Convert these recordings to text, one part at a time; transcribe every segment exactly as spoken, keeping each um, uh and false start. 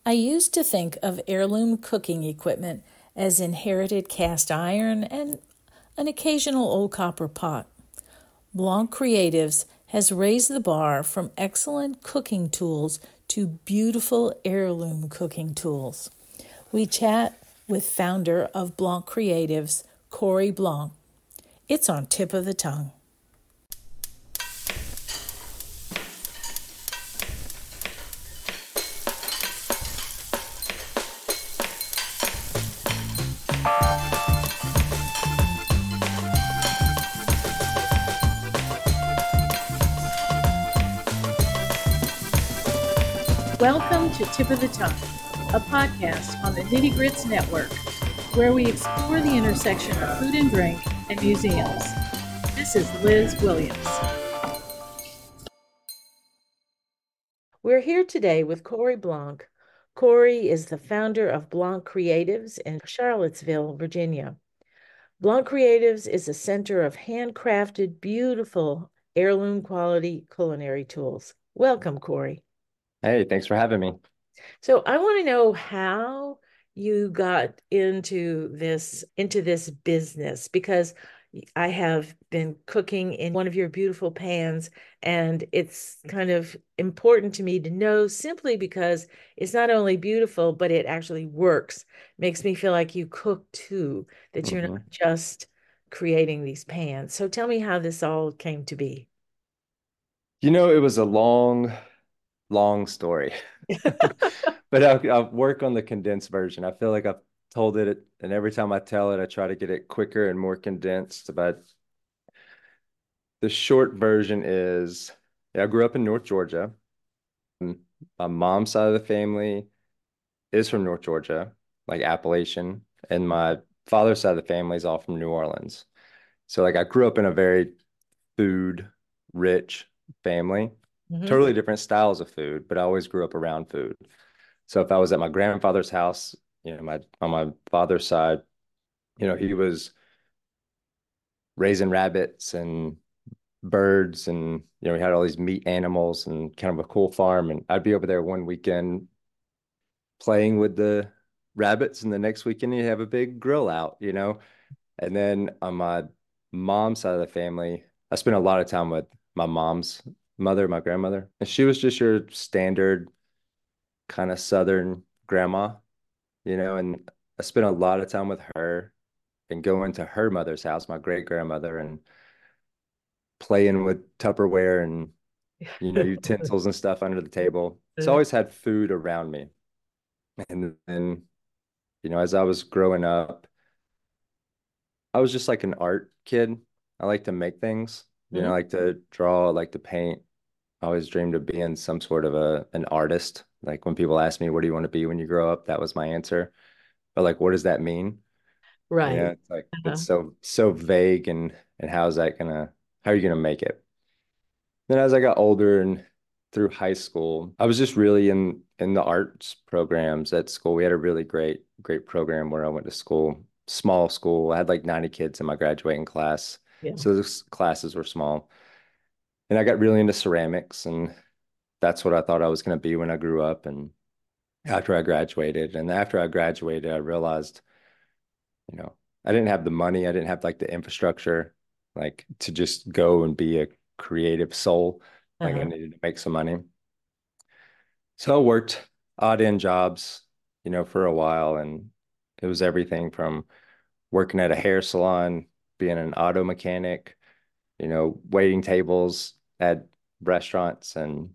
I used to think of heirloom cooking equipment as inherited cast iron and an occasional old copper pot. Blanc Creatives has raised the bar from excellent cooking tools to beautiful heirloom cooking tools. We chat with founder of Blanc Creatives, Corey Blanc. It's on tip of the tongue. Welcome to Tip of the Tongue, a podcast on the Nitty Grits Network, where we explore the intersection of food and drink and museums. This is Liz Williams. We're here today with Corey Blanc. Corey is the founder of Blanc Creatives in Charlottesville, Virginia. Blanc Creatives is a center of handcrafted, beautiful, heirloom quality culinary tools. Welcome, Corey. Hey, thanks for having me. So I want to know how you got into this into this business, because I have been cooking in one of your beautiful pans, and it's kind of important to me to know, simply because it's not only beautiful, but it actually works. Makes me feel like you cook too, that you're hmm not just creating these pans. So tell me how this all came to be. You know, it was a long, long story, but I'll, I'll work on the condensed version. I feel like I've told it, and every time I tell it, I try to get it quicker and more condensed. But the short version is, yeah, I grew up in North Georgia. Mm, My mom's side of the family is from North Georgia, like Appalachian, and my father's side of the family is all from New Orleans. So, like, I grew up in a very food rich family, Hmm. totally different styles of food, but I always grew up around food. So if I was at my grandfather's house, you know, my on my father's side, you know, he was raising rabbits and birds, and you know, we had all these meat animals and kind of a cool farm. And I'd be over there one weekend playing with the rabbits, and the next weekend you have a big grill out, you know. And then on my mom's side of the family, I spent a lot of time with my mom's mother, my grandmother, and she was just your standard kind of Southern grandma, you know. And I spent a lot of time with her and going to her mother's house, my great grandmother, and playing with Tupperware and, you know, utensils and stuff under the table. So I always had food around me. And then, you know, as I was growing up, I was just like an art kid. I like to make things, you know, I Mhm. like to draw, I like to paint. I always dreamed of being some sort of a an artist. Like when people ask me, what do you want to be when you grow up? That was my answer. But like, what does that mean? You know, Right. it's like it's Uh-huh. so so vague, and and how's that gonna how are you gonna make it? Then as I got older and through high school, I was just really in in the arts programs at school. We had a really great great program where I went to school, small school. I had like ninety kids in my graduating class. Yeah. So those classes were small. And I got really into ceramics, and that's what I thought I was going to be when I grew up. And after I graduated, and after I graduated, I realized, you know, I didn't have the money, I didn't have like the infrastructure, like to just go and be a creative soul. Like I Uh-huh. needed to make some money. So I worked odd end jobs, you know, for a while, and it was everything from working at a hair salon, being an auto mechanic, you know, waiting tables at restaurants, and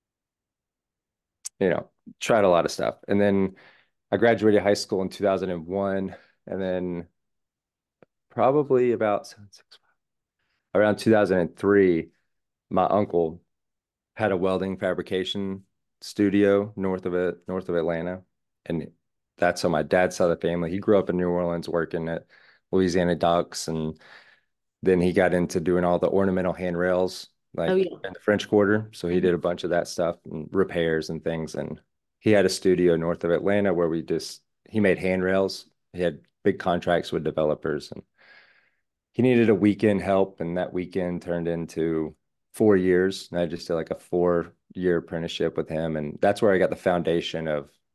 you know, tried a lot of stuff. And then I graduated high school in two thousand one, and then probably about seven, six, around two thousand three, my uncle had a welding fabrication studio north of it, north of Atlanta. And that's on my dad's side of the family. He grew up in New Orleans working at Louisiana Docks, and then he got into doing all the ornamental handrails Oh, like yeah. in the French Quarter. So he Mhm. did a bunch of that stuff and repairs and things. And he had a studio north of Atlanta where we just he made handrails. He had big contracts with developers, and he needed a weekend help, and that weekend turned into four years. And I just did like a four year apprenticeship with him. And that's where I got the foundation of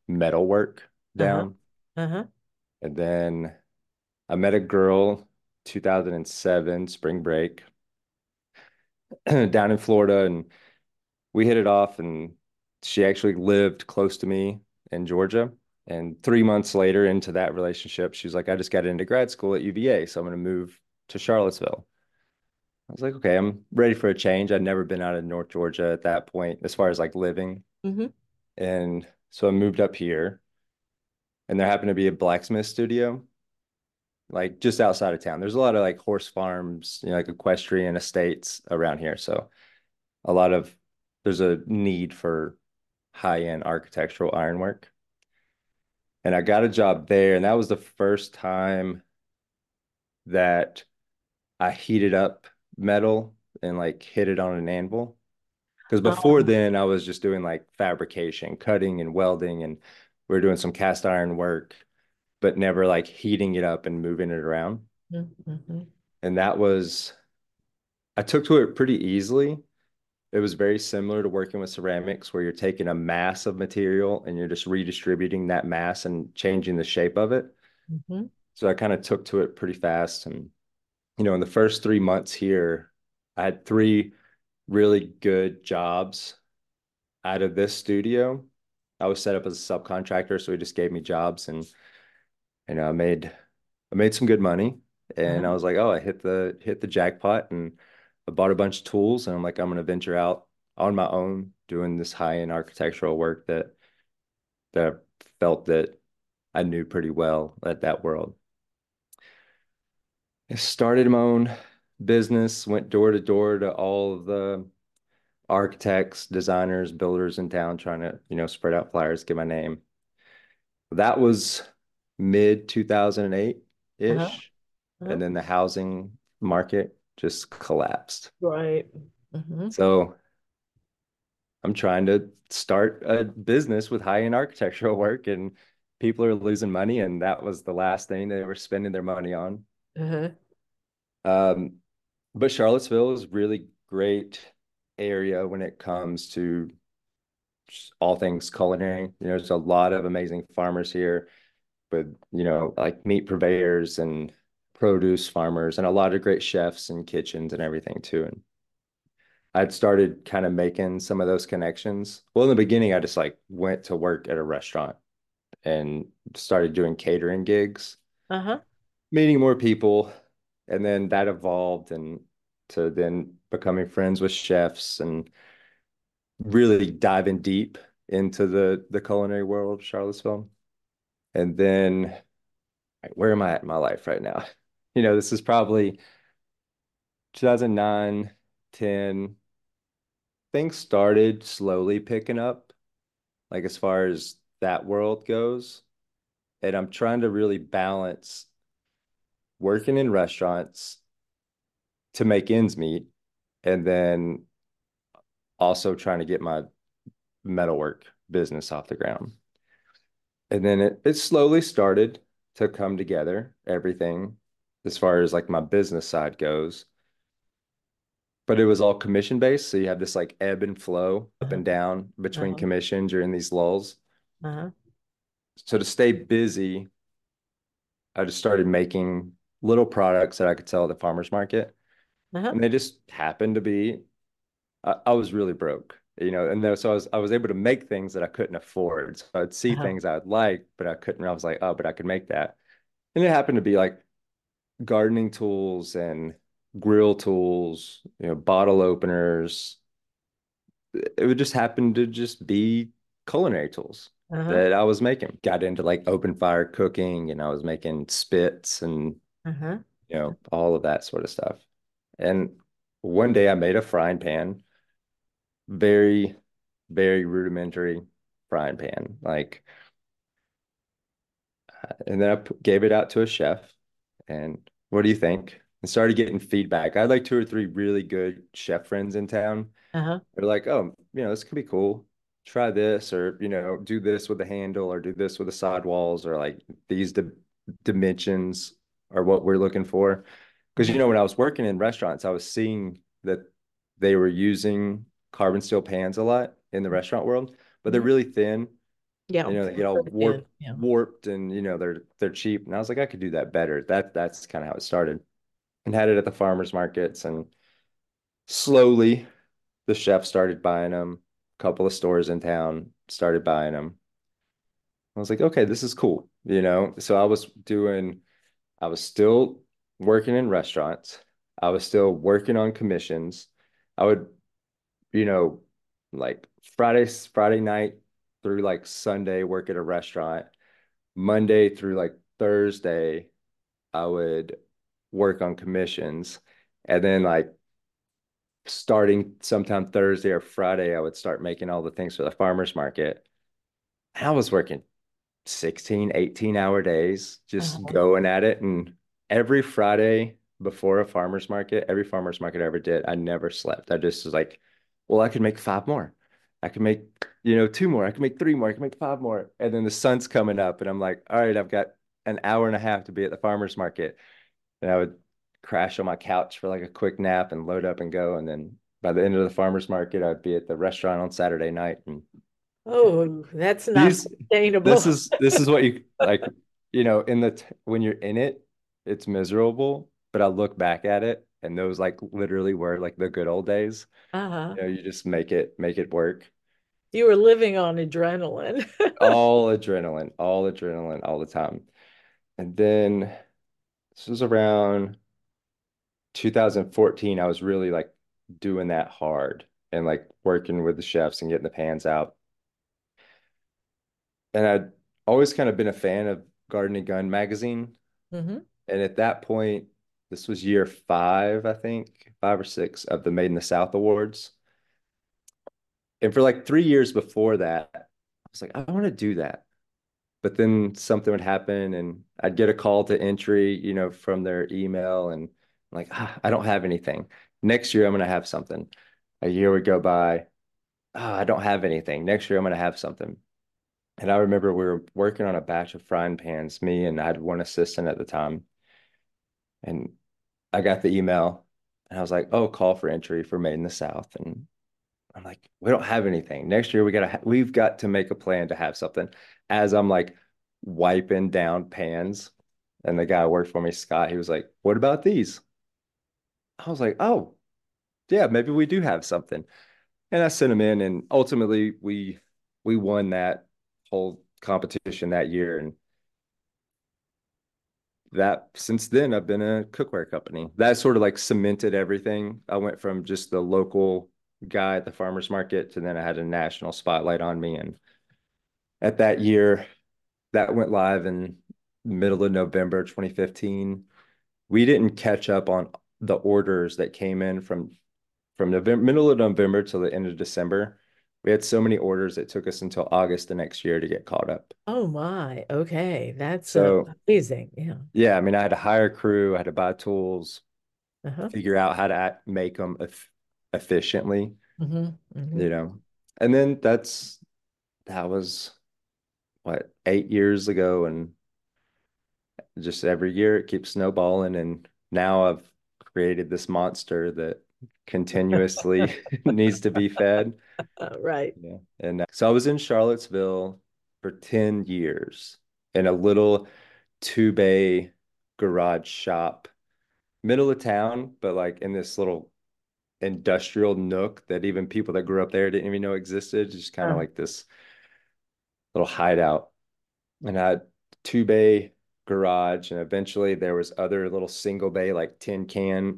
metal work Uh-huh. down. Uh-huh. And then I met a girl two thousand seven spring break down in Florida, and we hit it off, and she actually lived close to me in Georgia. And three months later into that relationship, she's like, I just got into grad school at U V A, so I'm going to move to Charlottesville. I was like, okay, I'm ready for a change. I'd never been out of North Georgia at that point, as far as like living. Mm-hmm. And so I moved up here, and there happened to be a blacksmith studio, like just outside of town. There's a lot of like horse farms, you know, like equestrian estates around here. So a lot of there's a need for high-end architectural ironwork. And I got a job there, and that was the first time that I heated up metal and like hit it on an anvil. Because before Um, then, I was just doing like fabrication, cutting and welding, and we were doing some cast iron work, but never like heating it up and moving it around. mm-hmm. And that was, I took to it pretty easily. It was very similar to working with ceramics, where you're taking a mass of material and you're just redistributing that mass and changing the shape of it. Mm-hmm. So I kind of took to it pretty fast. And, you know, in the first three months here, I had three really good jobs out of this studio. I was set up as a subcontractor, so he just gave me jobs, and you know, I made I made some good money. And Uh-huh. I was like, oh, I hit the hit the jackpot, and I bought a bunch of tools, and I'm like, I'm gonna venture out on my own doing this high-end architectural work that that I felt that I knew pretty well at that world. I started my own business, went door to door to all of the architects, designers, builders in town, trying to, you know, spread out flyers, get my name. That was mid two thousand Uh-huh. eight-ish. Uh-huh. And then the housing market just collapsed. Right. Mm-hmm. So I'm trying to start a business with high-end architectural work, and people are losing money, and that was the last thing they were spending their money on. Uh-huh. Um, but Charlottesville is a really great area when it comes to all things culinary. You know, there's a lot of amazing farmers here, with, you know, like meat purveyors and produce farmers, and a lot of great chefs and kitchens and everything too. And I'd started kind of making some of those connections. Well, in the beginning, I just like went to work at a restaurant and started doing catering gigs, Uh-huh. meeting more people. And then that evolved and to then becoming friends with chefs and really diving deep into the the culinary world of Charlottesville. And then where am I at in my life right now? You know, this is probably two thousand nine, ten. Things started slowly picking up, like as far as that world goes. And I'm trying to really balance working in restaurants to make ends meet, and then also trying to get my metalwork business off the ground. And then it, it slowly started to come together, everything as far as like my business side goes. But it was all commission based. So you have this like ebb and flow up Uh-huh. and down between Uh-huh. commission during these lulls. Uh-huh. So to stay busy, I just started making little products that I could sell at the farmer's market. Uh-huh. And they just happened to be, I, I was really broke, you know, and there, so I was I was able to make things that I couldn't afford. So I'd see Uh-huh. things I'd like, but I couldn't. I was like, oh, but I could make that. And it happened to be like gardening tools and grill tools, you know, bottle openers. It would just happen to just be culinary tools Uh-huh. that I was making. Got into like open fire cooking, and I was making spits and, Uh-huh. you know, all of that sort of stuff. And one day I made a frying pan, very, very rudimentary frying pan. Like, and then I p- gave it out to a chef. And what do you think? And started getting feedback. I had like two or three really good chef friends in town. Uh-huh. They're like, oh, you know, this could be cool. Try this, or, you know, do this with the handle, or do this with the sidewalls, or like these di dimensions are what we're looking for. Because, you Uh-huh. know, when I was working in restaurants, I was seeing that they were using carbon steel pans a lot in the restaurant world, but they're Mhm. really thin. Yeah. You know, they get all And, warped, yeah. warped, and you know they're they're cheap. And I was like, I could do that better. That that's kind of how it started. And had it at the farmers markets, and slowly the chef started buying them. A couple of stores in town started buying them. I was like, okay, this is cool, you know. So I was doing, I was still working in restaurants. I was still working on commissions. I would, you know, like Friday, Friday night through like Sunday, work at a restaurant. Monday through like Thursday, I would work on commissions. And then like starting sometime Thursday or Friday, I would start making all the things for the farmers market. I was working sixteen, eighteen hour days, just Uh-huh. going at it. And every Friday before a farmer's market, every farmer's market I ever did, I never slept. I just was like, well, I could make five more. I can make, you know, two more. I can make three more. I can make five more. And then the sun's coming up, and I'm like, all right, I've got an hour and a half to be at the farmer's market. And I would crash on my couch for like a quick nap and load up and go. And then by the end of the farmer's market, I'd be at the restaurant on Saturday night. And Oh, that's not these, this sustainable. is this is what you like, you know, in the t when you're in it, it's miserable. But I look back at it, and those like literally were like the good old days. Uh-huh. You know, you just make it make it work. You were living on adrenaline. All adrenaline, all adrenaline, all the time. And then this was around two thousand fourteen. I was really like doing that hard and like working with the chefs and getting the pans out. And I'd always kind of been a fan of Garden and Gun magazine. Hmm. And at that point, this was year five, I think, five or six of the Made in the South Awards. And for like three years before that, I was like, I want to do that. But then something would happen, and I'd get a call to entry, you know, from their email, and I'm like, ah, I don't have anything. Next year, I'm going to have something. A year would go by. Ah, I don't have anything. Next year, I'm going to have something. And I remember we were working on a batch of frying pans, me and I had one assistant at the time. And I got the email, and I was like, oh, call for entry for Made in the South. And I'm like, we don't have anything. Next year we gotta ha we've got to make a plan to have something. As I'm like wiping down pans, and the guy who worked for me, Scott, he was like, what about these? I was like, oh, yeah, maybe we do have something. And I sent him in, and ultimately we we won that whole competition that year. And that since then I've been a cookware company. That sort of like cemented everything. I went from just the local guy at the farmers market to then I had a national spotlight on me. And at that year, that went live in middle of November twenty fifteen. We didn't catch up on the orders that came in from from November, middle of November till the end of December. We had so many orders it took us until August the next year to get caught up. Oh my. Okay. That's uh, So amazing. Yeah. yeah, I mean, I had to hire a crew, I had to buy tools, Uh-huh. figure out how to make them efficiently, Hmm. Hmm. you know. And then that's that was what, eight years ago, and just every year it keeps snowballing, and now I've created this monster that continuously needs to be fed. Uh, right. Yeah. And uh, so I was in Charlottesville for ten years in a little two bay garage shop, middle of town, but like in this little industrial nook that even people that grew up there didn't even know existed. Just kind of Uh, like this little hideout. And I had two bay garage, and eventually there was other little single bay, like tin can,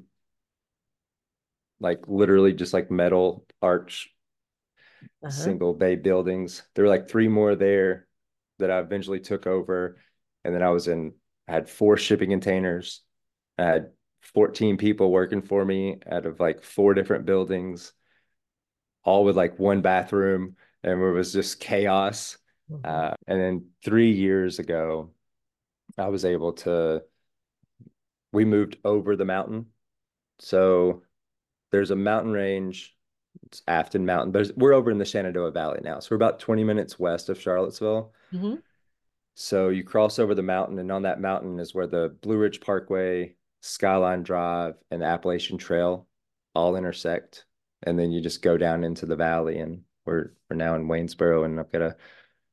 like literally just like metal arch uh-huh. single bay buildings. There were like three more there that I eventually took over. And then I was in, I had four shipping containers. I had fourteen people working for me out of like four different buildings, all with like one bathroom, and it was just chaos. Mhm. Uh, and then three years ago, I was able to, we moved over the mountain. So there's a mountain range, it's Afton Mountain, but we're over in the Shenandoah Valley now. So we're about twenty minutes west of Charlottesville. Mhm. So you cross over the mountain, and on that mountain is where the Blue Ridge Parkway, Skyline Drive, and the Appalachian Trail all intersect. And then you just go down into the valley, and we're we're now in Waynesboro, and I've got a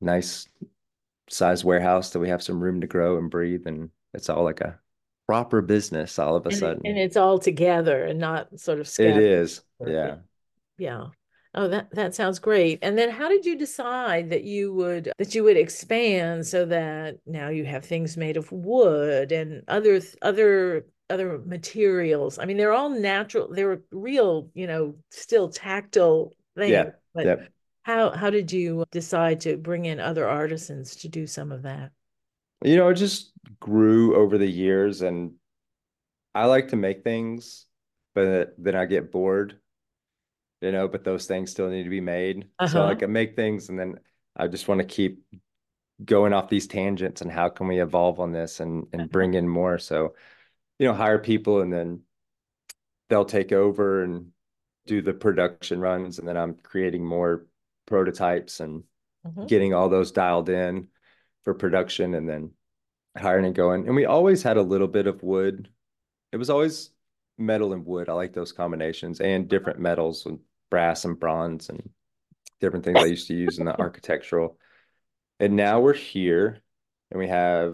nice size warehouse that we have some room to grow and breathe, and it's all like a proper business all of a And it, and sudden. it's all together and not sort of It scattered. is. Yeah. Yeah. Yeah. Oh, that that sounds great. And then how did you decide that you would that you would expand so that now you have things made of wood and other other other materials? I mean, they're all natural, they're real, you know, still tactile things, Yeah. but Yep. how how did you decide to bring in other artisans to do some of that? You know, it just grew over the years, and I like to make things, but then I get bored, you know, but those things still need to be made. So Uh-huh. like I make things and then I just want to keep going off these tangents and how can we evolve on this and and bring in more. So, you know, hire people and then they'll take over and do the production runs, and then I'm creating more prototypes and Mhm. getting all those dialed in for production and then hiring and going. And we always had a little bit of wood. It was always metal and wood. I like those combinations and different metals and brass and bronze and different things I used to use in the architectural. And now we're here and we have,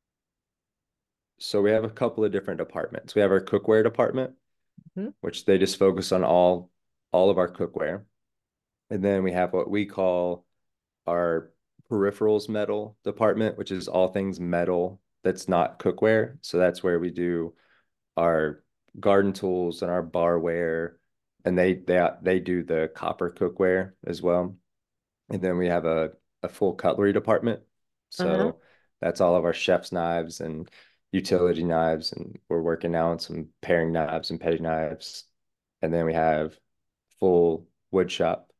so we have a couple of different departments. We have our cookware department, Mhm. which they just focus on all all of our cookware. And then we have what we call our peripherals metal department, which is all things metal that's not cookware. So that's where we do our garden tools and our barware, and they they they do the copper cookware as well. And then we have a a full cutlery department. Uh-huh. So that's all of our chef's knives and utility knives, and we're working now on some paring knives and petty knives. And then we have full wood shop.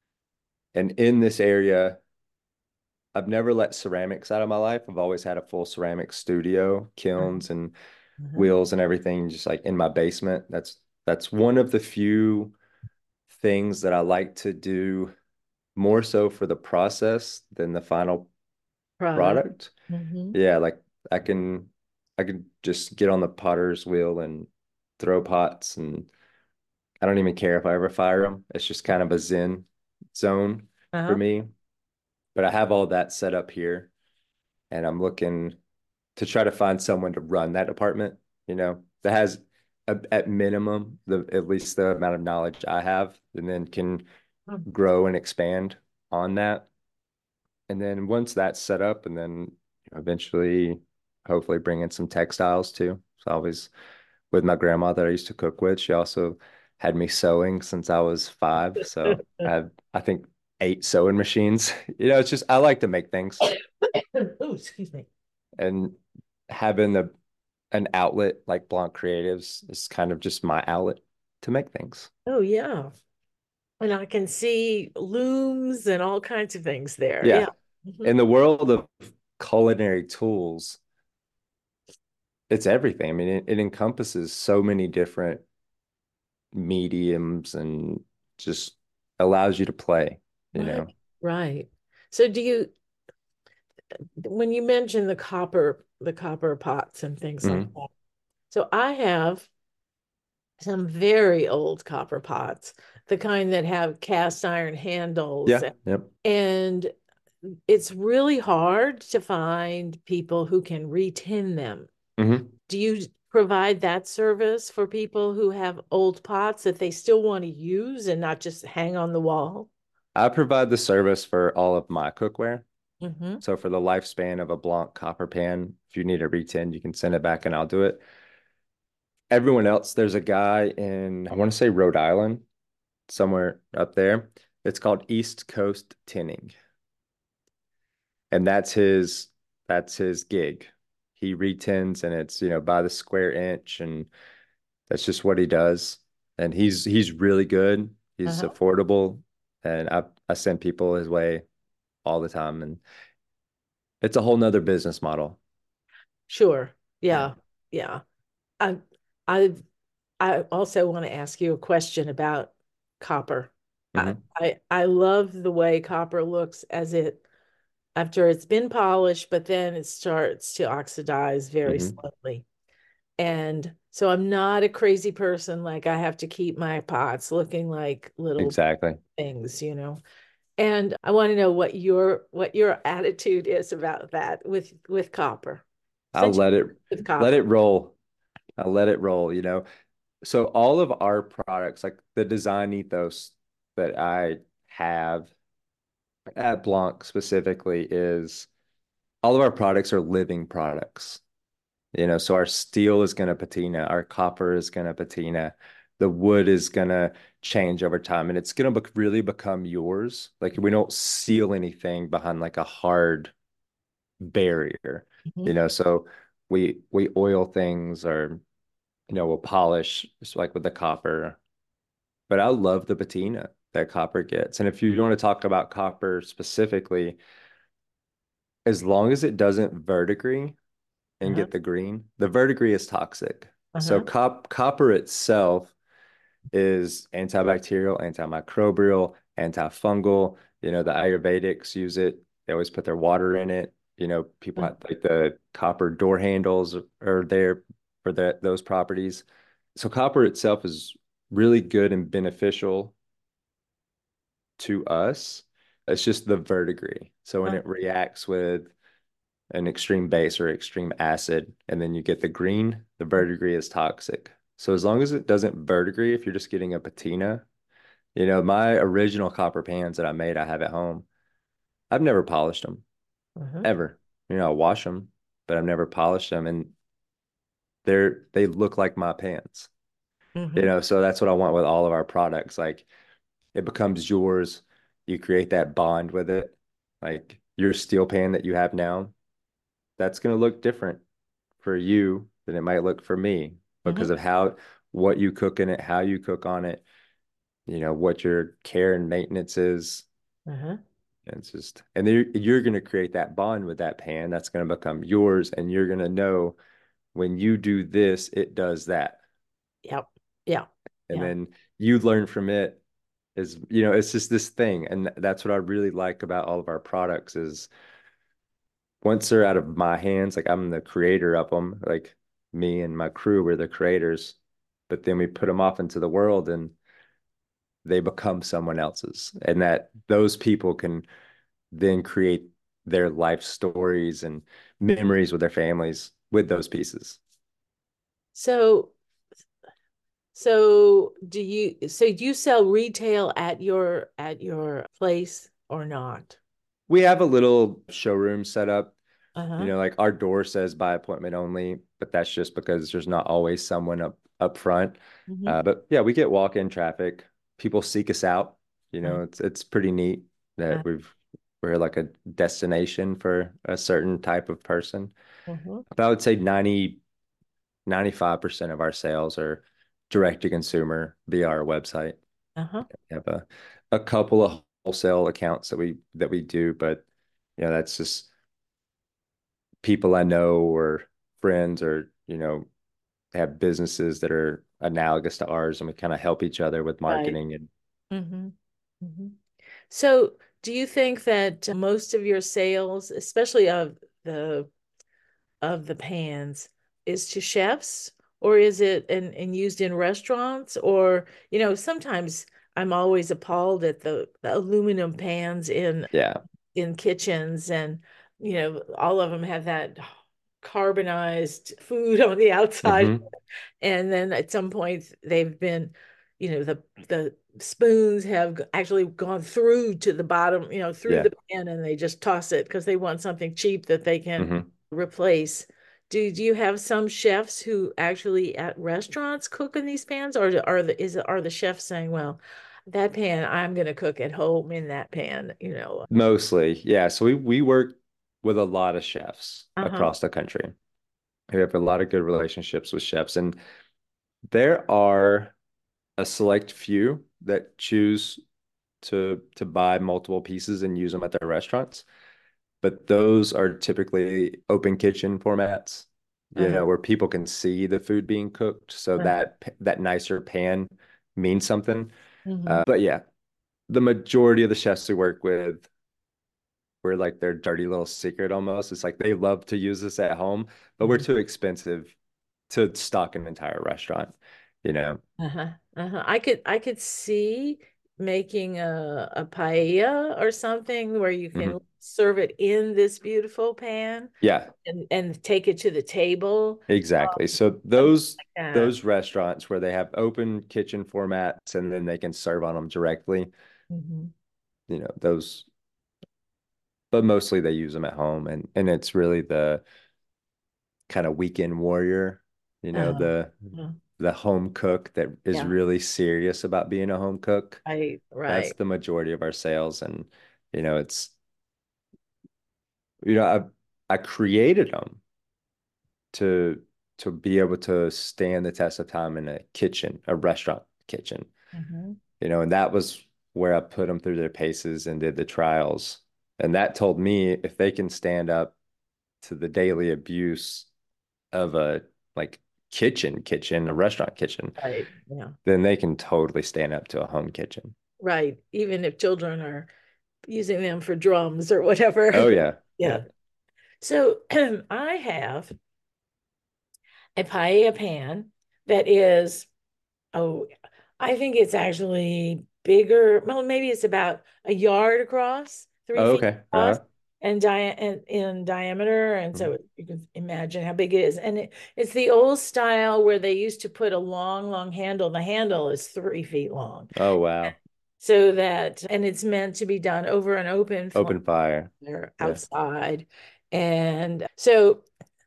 And in this area, I've never let ceramics out of my life. I've always had a full ceramic studio, kilns and Uh-huh. wheels and everything just like in my basement. That's that's one of the few things that I like to do more so for the process than the final Product. product. Hmm. Yeah, like I can I can just get on the potter's wheel and throw pots, and I don't even care if I ever fire them. It's just kind of a zen zone for Uh-huh. me. But I have all that set up here, and I'm looking to try to find someone to run that department, you know, that has a, at minimum the at least the amount of knowledge I have, and then can grow and expand on that. And then once that's set up, and then you know, eventually, hopefully, bring in some textiles too. So I always with my grandma that I used to cook with. She also had me sewing since I was five. So I have, I think, eight sewing machines. You know, it's just I like to make things, Oh, excuse me. and having the an outlet like Blanc Creatives is kind of just my outlet to make things. Oh, yeah. And I can see looms and all kinds of things there. Yeah. Yeah. Hmm. In the world of culinary tools, it's everything. I mean, it, it encompasses so many different mediums and just allows you to play, you Right. know. Right. So do you, when you mention the copper, the copper pots and things like Hmm. that. So I have some very old copper pots, the kind that have cast iron handles. Yeah. Yep. And it's really hard to find people who can retin them. Hmm. Do you provide that service for people who have old pots that they still want to use and not just hang on the wall? I provide the service for all of my cookware. Mm-hmm. So for the lifespan of a Blanc copper pan, if you need a retin, you can send it back and I'll do it. Everyone else, there's a guy in, I want to say Rhode Island, somewhere up there. It's called East Coast Tinning. And that's his that's his gig. He retins and it's, you know, by the square inch, and that's just what he does. And he's he's really good. He's Uh-huh. affordable, and I I send people his way all the time, and it's a whole nother business model. Sure. Yeah. Yeah. Yeah. I I I also want to ask you a question about copper. I, Hmm. I I love the way copper looks as it after it's been polished, but then it starts to oxidize very Hmm. slowly. And so I'm not a crazy person. Like I have to keep my pots looking like little Exactly. things, you know. And I want to know what your what your attitude is about that with with copper. I'll Since you let it with let copper. it roll. I'll let it roll, you know. So all of our products, like the design ethos that I have at Blanc specifically, is all of our products are living products. You know, so our steel is going to patina, our copper is going to patina, the wood is going to change over time, and it's going to be really become yours. Like we don't seal anything behind like a hard barrier, Mhm. you know. So we we oil things, or you know, we'll polish just like with the copper. But I love the patina that copper gets. And if you want to talk about copper specifically, as long as it doesn't verdigris and Uh-huh. get the green, the verdigris is toxic. So Uh-huh. cop copper itself is antibacterial, antimicrobial, antifungal. You know, the Ayurvedics use it. They always put their water in it. You know, people have like the copper door handles are there for that those properties. So copper itself is really good and beneficial to us. It's just the verdigris. So when Uh, it reacts with an extreme base or extreme acid, and then you get the green, the verdigris is toxic. So as long as it doesn't verdigris, if you're just getting a patina, you know, my original copper pans that I made, I have at home, I've never polished them uh-huh. ever. You know, I wash them, but I've never polished them, and they're they look like my pans. You Mm-hmm. know, so that's what I want with all of our products. Like it becomes yours. You create that bond with it. Like your steel pan that you have now, that's going to look different for you than it might look for me Mm-hmm. because of how what you cook in it, how you cook on it, you know, what your care and maintenance is. Uh-huh. And it's just, and then you're, you're going to create that bond with that pan that's going to become yours. And you're going to know when you do this, it does that. Yep. Yeah. And Yeah. then you learn from it is, you know, it's just this thing. And that's what I really like about all of our products is once they're out of my hands, like I'm the creator of them, like me and my crew were the creators, but then we put them off into the world and they become someone else's. And that those people can then create their life stories and memories with their families with those pieces. So so do you so do you sell retail at your at your place or not? We have a little showroom set up. You Uh-huh. know, like our door says by appointment only, but that's just because there's not always someone up up front. Mm-hmm. Uh, but yeah, we get walk-in traffic. People seek us out. You Uh-huh. know, it's it's pretty neat that we've we're like a destination for a certain type of person. Uh-huh. But I would say ninety ninety five percent of our sales are direct to consumer via our website. Uh-huh. We have a a couple of wholesale accounts that we that we do, but you know, that's just people I know or friends or, you know, have businesses that are analogous to ours and we kind of help each other with Right. marketing and Mm-hmm. Mm-hmm. So, do you think that most of your sales, especially of the of the pans, is to chefs, or is it and and used in restaurants? Or, you know, sometimes I'm always appalled at the, the aluminum pans in yeah. in kitchens, and you know, all of them have that carbonized food on the outside, Hmm. and then at some point they've been, you know, the the spoons have actually gone through to the bottom, you know, through Yeah. the pan, and they just toss it because they want something cheap that they can Hmm. replace. Do, do you have some chefs who actually at restaurants cook in these pans, or are the is are the chefs saying, well, that pan I'm going to cook at home in that pan, you know? Mostly. Yeah. So we we work with a lot of chefs Uh-huh. across the country. We have a lot of good relationships with chefs and there are a select few that choose to to buy multiple pieces and use them at their restaurants. But those are typically open kitchen formats, you Uh-huh. know, where people can see the food being cooked. So Uh-huh. that that nicer pan means something. Mm-hmm. Uh, but yeah, the majority of the chefs we work with, we're like their dirty little secret almost. It's like they love to use this at home, but we're Uh-huh. too expensive to stock an entire restaurant, you know. Uh-huh. Uh-huh. I could I could see making a, a paella or something where you Hmm. can serve it in this beautiful pan Yeah, and, and take it to the table. exactly. Um, So something those like that. those restaurants where they have open kitchen formats and then they can serve on them directly, Mhm. you know, those, but mostly they use them at home, and and it's really the kind of weekend warrior, you know, Uh, the uh, the home cook that is yeah, really serious about being a home cook. right, That's right. the majority of our sales. And you know, it's you know, I I created them to to be able to stand the test of time in a kitchen, a restaurant kitchen, Mhm. you know, and that was where I put them through their paces and did the trials. And that told me if they can stand up to the daily abuse of a like kitchen kitchen, a restaurant kitchen, Right. Yeah. then they can totally stand up to a home kitchen. Right. Even if children are using them for drums or whatever. Oh yeah. Yeah. Yeah. So I have a paella pan that is, oh, I think it's actually bigger. Well, maybe it's about a yard across, three Oh, feet okay. across, Uh-huh. and di and in diameter. And Mhm. so you can imagine how big it is. And it, it's the old style where they used to put a long, long handle. The handle is three feet long. Oh wow. So that, and it's meant to be done over an open Open fire. flame Yeah. outside. And so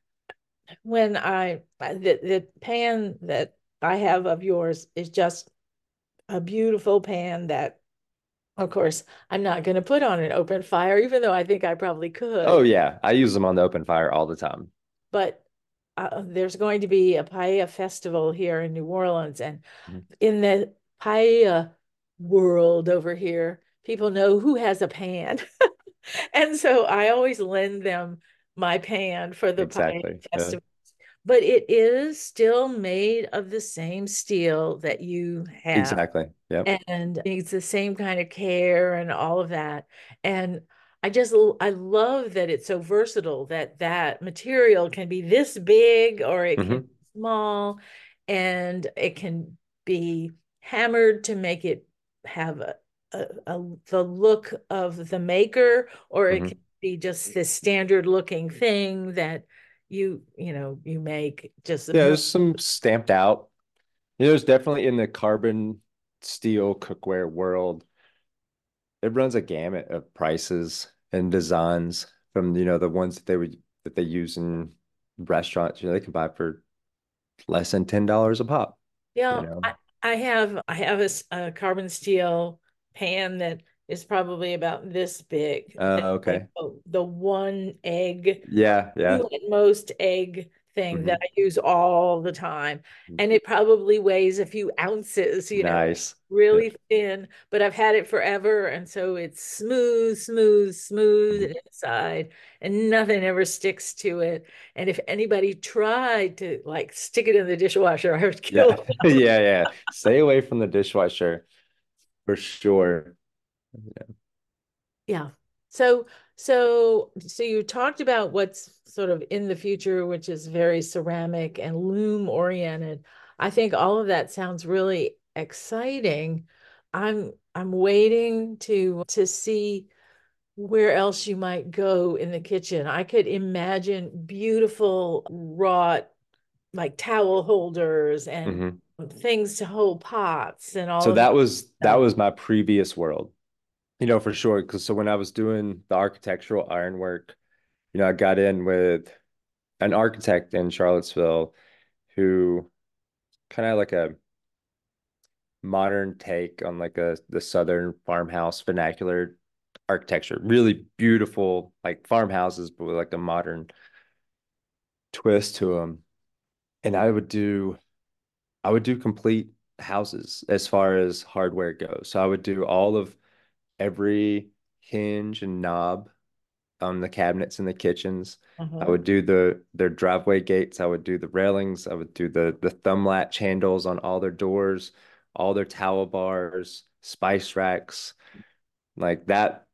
when I, the, the pan that I have of yours is just a beautiful pan that, of course, I'm not going to put on an open fire, even though I think I probably Oh could. yeah. I use them on the open fire all the time. But uh, there's going to be a paella festival here in New Orleans, and Mhm. in the paella world over here, people know who has a pan. And so I always lend them my pan for the paella Exactly. Yeah. festival. But it is still made of the same steel that you have Exactly. Yep. and needs the same kind of care and all of that. And I just I love that it's so versatile that that material can be this big or it can Hmm. be small and it can be hammered to make it have a, a, a the look of the maker, or it can Hmm. be just this standard looking thing that you you know you make just a Yeah, million. there's some stamped out. You know, there's definitely in the carbon steel cookware world, it runs a gamut of prices and designs from, you know, the ones that they would that they use in restaurants, you know, they can buy for less than ten dollars a pop, you Yeah, know. I, I have I have a, s- a carbon steel pan that is probably about this big. That's Uh, like okay. the, the one egg, Yeah, yeah. two at most egg thing that Hmm. I use all the time. And it probably weighs a few ounces, you know, Nice. Yeah. really thin, but I've had it forever. And so it's smooth, smooth, smooth Mhm. inside, and nothing ever sticks to it. And if anybody tried to like stick it in the dishwasher, I would Yeah. kill them. Yeah, yeah. Stay away from the dishwasher for sure. Yeah. So, so, so you talked about what's sort of in the future, which is very ceramic and loom oriented. I think all of that sounds really exciting. I'm I'm waiting to to see where else you might go in the kitchen. I could imagine beautiful wrought like towel holders and Hmm. things to hold pots and all So of that that was that stuff. was my previous world, you know, for sure. Because so when I was doing the architectural ironwork, you know, I got in with an architect in Charlottesville who kind of like a modern take on like a the southern farmhouse vernacular architecture. Really beautiful, like farmhouses, but with like a modern twist to them. And I would do I would do complete houses as far as hardware goes. So I would do all of every hinge and knob on the cabinets in the kitchens. I Uh-huh. would do the their driveway gates. I would do the railings. I would do the the thumb latch handles on all their doors, all their towel bars, spice racks. Like that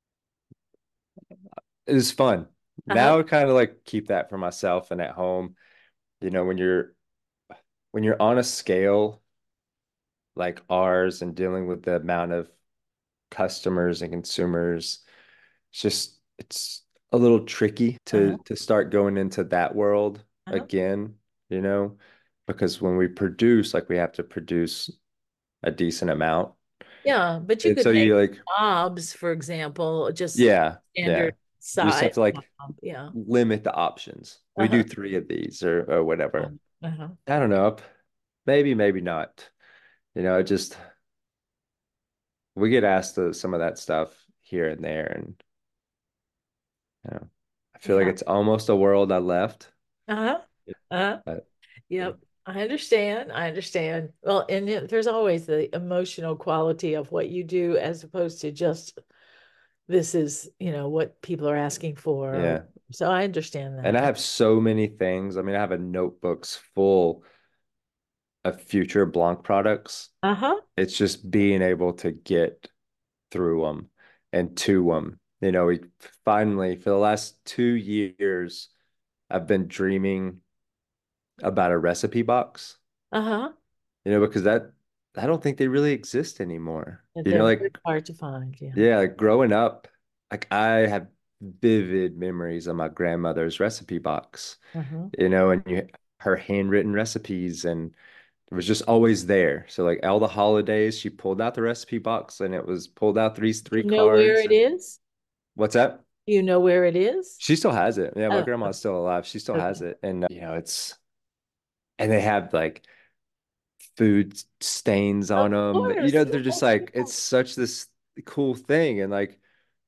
is fun. Uh-huh. Now I kind of like keep that for myself and at home. You know, when you're when you're on a scale like ours and dealing with the amount of customers and consumers, it's just it's a little tricky Uh-huh. to to start going into that world Uh-huh. again, you know, because when we produce, like we have to produce a decent amount. Yeah, but you And could so make you like, knobs, for example, just yeah, yeah. standard You just have size to like knob. Yeah. limit the options. We do Uh-huh. three of these or or whatever. Uh-huh. I don't know. Maybe, maybe not. You know, it just we get asked to, some of that stuff here and there, and you know, I feel like Yeah. it's almost a world I left. Uh-huh. Uh-huh. But Yep. I understand. I understand. Well, and it, there's always the emotional quality of what you do as opposed to just this is, you know, what people are asking for. yeah. So I understand And I that. have so many things. I mean, I have a notebooks full of future Blanc products. Uh-huh. It's just being able to get through them and to them. You know, we finally, for the last two years, I've been dreaming about a recipe box, Uh-huh. you know, because that I don't think they really exist anymore. And You know, they're very like, hard to find. Yeah. yeah, like growing up, like I have vivid memories of my grandmother's recipe box, Uh-huh. you know, and you her handwritten recipes and it was just always there. So like all the holidays, she pulled out the recipe box and it was pulled out these three You know where cards it and is? what's that? You know where it is? She still has it. Yeah, my Oh, grandma's still alive. She still has okay. it. And uh, you know, it's and they have like food stains Of on them. You course. know, they're just like it's such this cool thing and like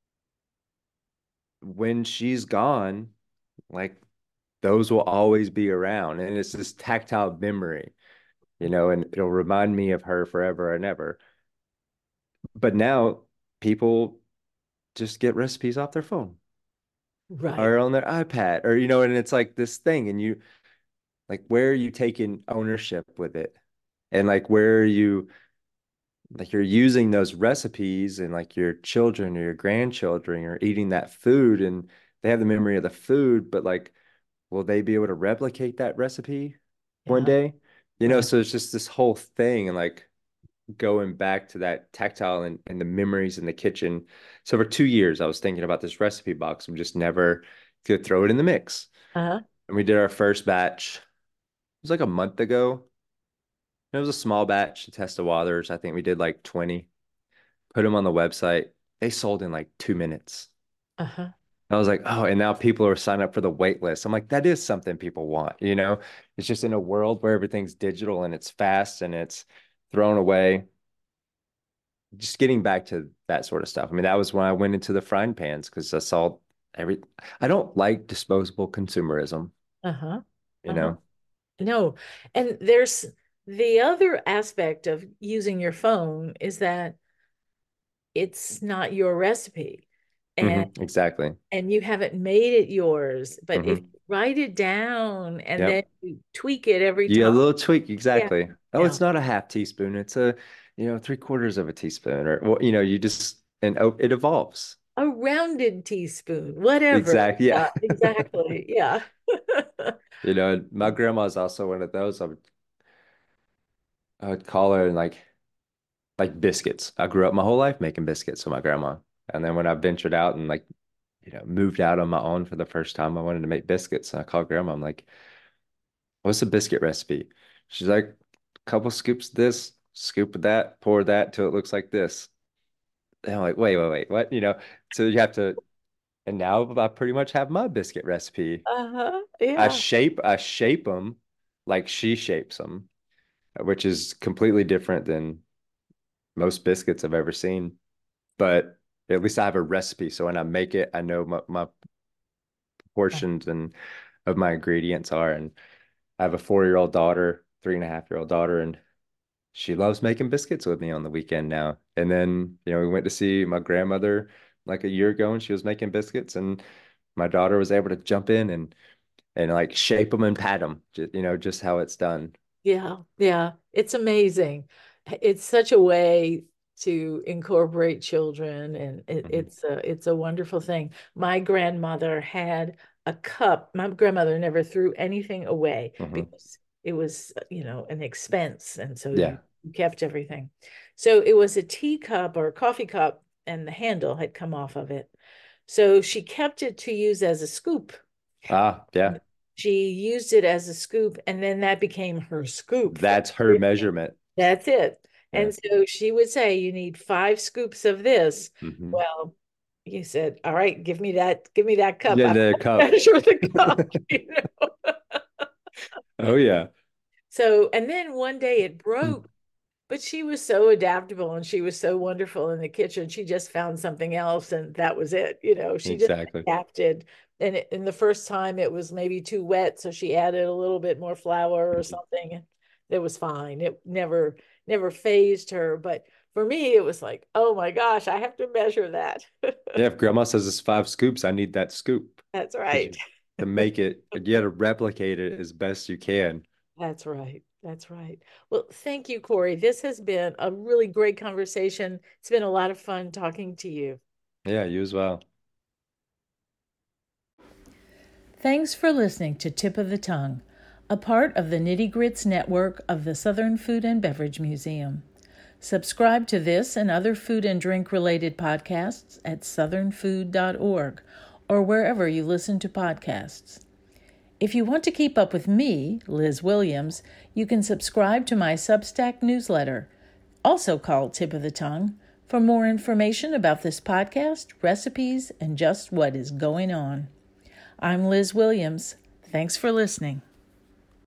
when she's gone, like those will always be around and it's this tactile memory, you know, and it'll remind me of her forever and ever. But now people just get recipes off their phone Right. or on their iPad or you know, and it's like this thing and you like where are you taking ownership with it? And like where are you like you're using those recipes and like your children or your grandchildren are eating that food and they have the memory of the food, but like will they be able to replicate that recipe one Yeah. day? You know, Right. so it's just this whole thing and like going back to that tactile and, and the memories in the kitchen. So for two years, I was thinking about this recipe box. I'm just never could throw it in the mix. Uh-huh. And we did our first batch. It was like a month ago. It was a small batch to test the waters. I think we did like twenty, put them on the website. They sold in like two minutes. Uh-huh. I was like, oh, and now people are signing up for the wait list. I'm like, that is something people want, you know? It's just in a world where everything's digital and it's fast and it's thrown away. Just getting back to that sort of stuff. I mean, that was when I went into the frying pans because I saw every, I don't like disposable consumerism, Uh-huh. you Uh-huh. know? No. And there's the other aspect of using your phone is that it's not your recipe. And Hmm, exactly. and you haven't made it yours. But if Hmm. you write it down and then Yep. you tweak it every You a time, little tweak, yeah, exactly. Oh, yeah, it's not a half teaspoon. It's a, you know, three quarters of a teaspoon or, well, you know, you just, and oh, it evolves. a rounded teaspoon, whatever. Exactly. Yeah. Yeah, exactly. Yeah. You know, my grandma's also one of those. I would, I would call her and like, like biscuits. I grew up my whole life making biscuits with my grandma. And then when I ventured out and like, you know, moved out on my own for the first time, I wanted to make biscuits. And I called grandma. I'm like, what's the biscuit recipe? She's like, a couple scoops of this, scoop of that, pour that till it looks like this. And I'm like, wait, wait, wait, what? You know, so you have to, and now I pretty much have my biscuit recipe. Uh-huh. I Yeah. shape, I shape them like she shapes them, which is completely different than most biscuits I've ever seen. But at least I have a recipe. So when I make it, I know my, my portions and of my ingredients are. And I have a four-year-old daughter, three and a half year old daughter, and she loves making biscuits with me on the weekend now. And then, you know, we went to see my grandmother like a year ago and she was making biscuits and my daughter was able to jump in and and like shape them and pat them, just, you know, just how it's done. Yeah, yeah, it's amazing. It's such a way to incorporate children, and it, Hmm. it's a it's a wonderful thing. My grandmother had a cup. My grandmother never threw anything away Hmm. because it was, you know, an expense, and so Yeah. you You kept everything. So it was a teacup or a coffee cup, and the handle had come off of it. So she kept it to use as a scoop. Ah, yeah. She used it as a scoop, and then that became her scoop. That's her measurement. That's it. Yeah. And so she would say, you need five scoops of this. Mhm. Well, you said, all right, give me that, give me that cup. Yeah, I'm the gonna cup. measure the cup, you know. Oh, yeah. So, and then one day it broke, but she was so adaptable and she was so wonderful in the kitchen. She just found something else and that was it. You know, she just Exactly. adapted. And it, in the first time it was maybe too wet, so she added a little bit more flour or Mhm. something. And it was fine. It never, never phased her. But for me, it was like, oh my gosh, I have to measure that. Yeah, if grandma says it's five scoops, I need that scoop. That's 'Cause right. you- to make it, you got to replicate it as best you can. That's right. That's right. Well, thank you, Corey. This has been a really great conversation. It's been a lot of fun talking to you. Yeah, you as well. Thanks for listening to Tip of the Tongue, a part of the Nitty Grits network of the Southern Food and Beverage Museum. Subscribe to this and other food and drink related podcasts at southern food dot org or wherever you listen to podcasts. If you want to keep up with me, Liz Williams, you can subscribe to my Substack newsletter, also called Tip of the Tongue, for more information about this podcast, recipes, and just what is going on. I'm Liz Williams. Thanks for listening.